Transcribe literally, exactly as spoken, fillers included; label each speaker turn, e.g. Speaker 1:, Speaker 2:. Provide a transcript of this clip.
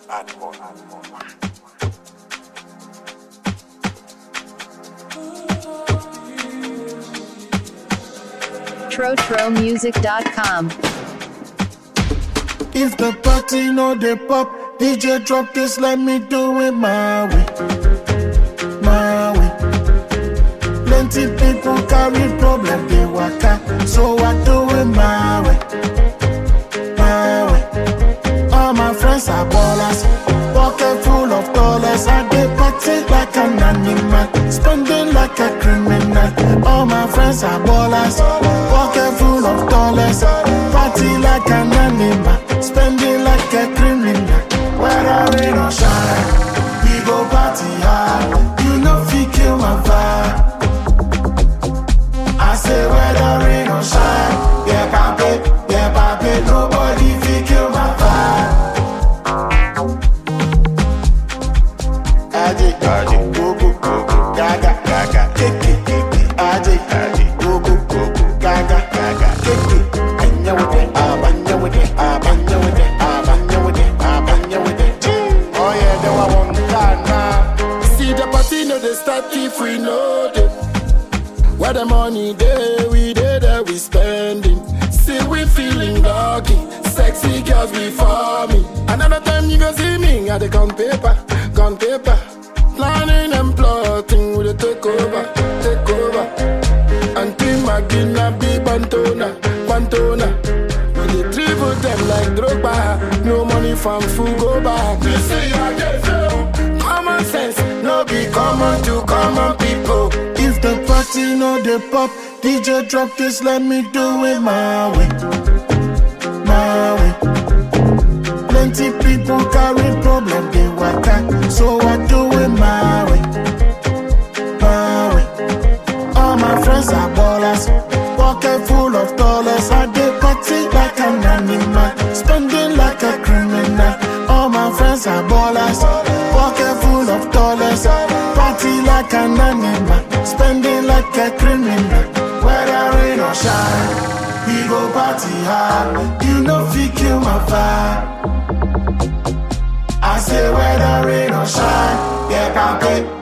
Speaker 1: Animal, animal.
Speaker 2: tro tro music dot com.
Speaker 3: If the party no dey pop, D J drop this, let me do it my way, my way. Plenty people carry problem, they waka, so I do it my way, my way. All my friends are ballers, pocket full of dollars. I dey party like an animal, spending like a criminal. All my friends are ballers, pocket full of dollars. Party like an animal, spending like a criminal. Whether rain or shine, we go party hard. You know fi kill my vibe. I say whether rain or shine, yeah papi, yeah papi, nobody fi kill my vibe. Aje, aje, go go go go, gaga gaga, keke keke, aje aje, go go go go, gaga gaga, keke. Anya with it, abanya with it, abanya with it, abanya with it, abanya with it. Oh yeah, they want one now. See the party no they start if we know them. Where the money day, we day that we spending. See we feeling lucky, sexy girls we for me. Another time you go see me, I dey gun paper, gun paper. Planning and plotting with a take over, take over. Until Magina be Bantona, Bantona. We dey dribble them like Drogba. No money from food go back. You see I get so common sense, no be common to common people. If the party no dey pop, D J drop this, let me do it my way, my way. Plenty people carry problem, they waka, so I do it my way, my way. All my friends are ballers, pocket full of dollars. I dey party like an animal, spending like a criminal. All my friends are ballers, pocket full of dollars. Party like an animal, spending like a criminal. Whether rain or shine, we go party hard. You know fi kill my vibe. I say whether rain or shine, yeah papi,